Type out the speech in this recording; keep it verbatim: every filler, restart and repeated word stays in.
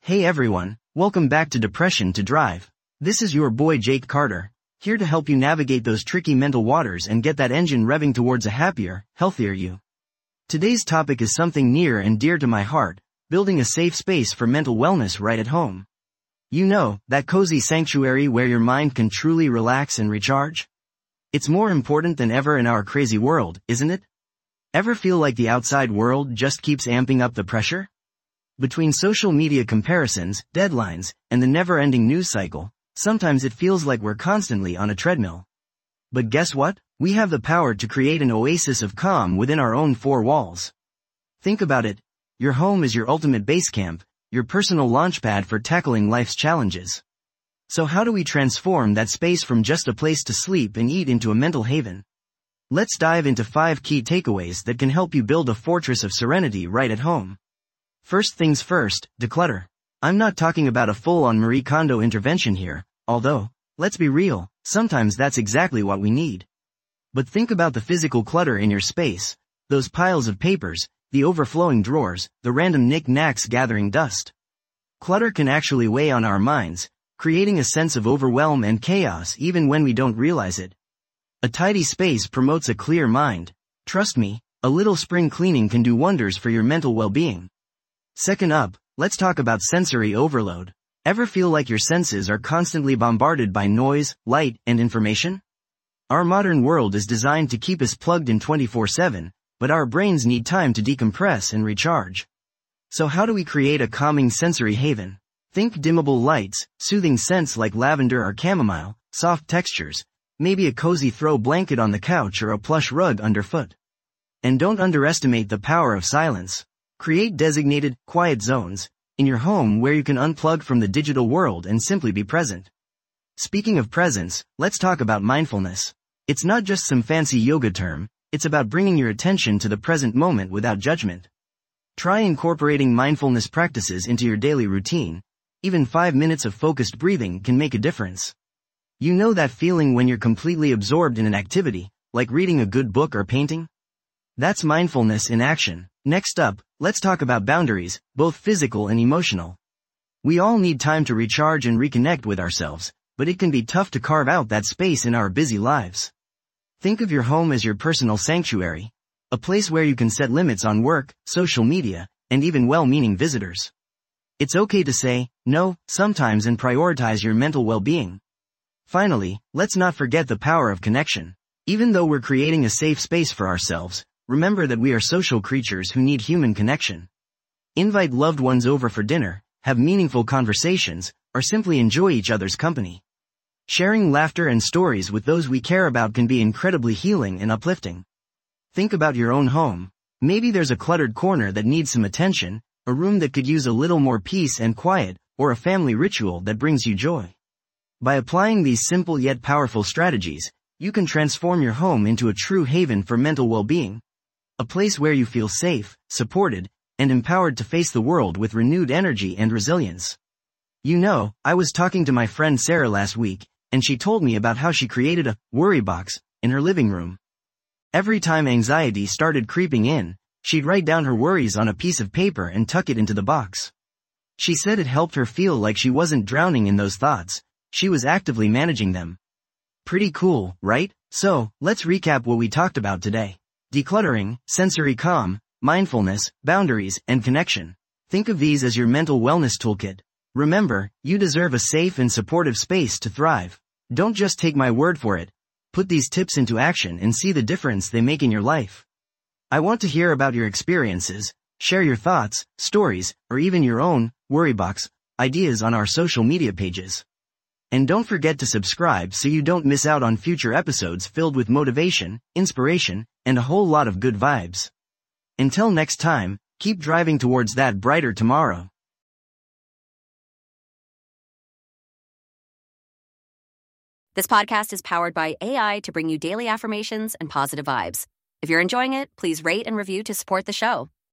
Hey everyone, welcome back to Depression to Drive. This is your boy Jake Carter, here to help you navigate those tricky mental waters and get that engine revving towards a happier, healthier you. Today's topic is something near and dear to my heart, building a safe space for mental wellness right at home. You know, that cozy sanctuary where your mind can truly relax and recharge? It's more important than ever in our crazy world, isn't it? Ever feel like the outside world just keeps amping up the pressure? Between social media comparisons, deadlines, and the never-ending news cycle, sometimes it feels like we're constantly on a treadmill. But guess what? We have the power to create an oasis of calm within our own four walls. Think about it. Your home is your ultimate base camp, your personal launchpad for tackling life's challenges. So how do we transform that space from just a place to sleep and eat into a mental haven? Let's dive into five key takeaways that can help you build a fortress of serenity right at home. First things first, declutter. I'm not talking about a full-on Marie Kondo intervention here, although, let's be real, sometimes that's exactly what we need. But think about the physical clutter in your space, those piles of papers, the overflowing drawers, the random knick-knacks gathering dust. Clutter can actually weigh on our minds, creating a sense of overwhelm and chaos even when we don't realize it. A tidy space promotes a clear mind. Trust me, a little spring cleaning can do wonders for your mental well-being. Second up, let's talk about sensory overload. Ever feel like your senses are constantly bombarded by noise, light, and information? Our modern world is designed to keep us plugged in twenty-four seven, but our brains need time to decompress and recharge. So how do we create a calming sensory haven? Think dimmable lights, soothing scents like lavender or chamomile, soft textures, maybe a cozy throw blanket on the couch or a plush rug underfoot. And don't underestimate the power of silence. Create designated, quiet zones in your home where you can unplug from the digital world and simply be present. Speaking of presence, let's talk about mindfulness. It's not just some fancy yoga term, it's about bringing your attention to the present moment without judgment. Try incorporating mindfulness practices into your daily routine. Even five minutes of focused breathing can make a difference. You know that feeling when you're completely absorbed in an activity, like reading a good book or painting? That's mindfulness in action. Next up, let's talk about boundaries, both physical and emotional. We all need time to recharge and reconnect with ourselves, but it can be tough to carve out that space in our busy lives. Think of your home as your personal sanctuary, a place where you can set limits on work, social media, and even well-meaning visitors. It's okay to say no sometimes and prioritize your mental well-being. Finally, let's not forget the power of connection. Even though we're creating a safe space for ourselves, remember that we are social creatures who need human connection. Invite loved ones over for dinner, have meaningful conversations, or simply enjoy each other's company. Sharing laughter and stories with those we care about can be incredibly healing and uplifting. Think about your own home. Maybe there's a cluttered corner that needs some attention, a room that could use a little more peace and quiet, or a family ritual that brings you joy. By applying these simple yet powerful strategies, you can transform your home into a true haven for mental well-being. A place where you feel safe, supported, and empowered to face the world with renewed energy and resilience. You know, I was talking to my friend Sarah last week, and she told me about how she created a worry box in her living room. Every time anxiety started creeping in, she'd write down her worries on a piece of paper and tuck it into the box. She said it helped her feel like she wasn't drowning in those thoughts, she was actively managing them. Pretty cool, right? So, let's recap what we talked about today. Decluttering, sensory calm, mindfulness, boundaries, and connection. Think of these as your mental wellness toolkit. Remember, you deserve a safe and supportive space to thrive. Don't just take my word for it. Put these tips into action and see the difference they make in your life. I want to hear about your experiences. Share your thoughts, stories, or even your own worry box ideas on our social media pages. And don't forget to subscribe so you don't miss out on future episodes filled with motivation, inspiration, and a whole lot of good vibes. Until next time, keep driving towards that brighter tomorrow. This podcast is powered by A I to bring you daily affirmations and positive vibes. If you're enjoying it, please rate and review to support the show.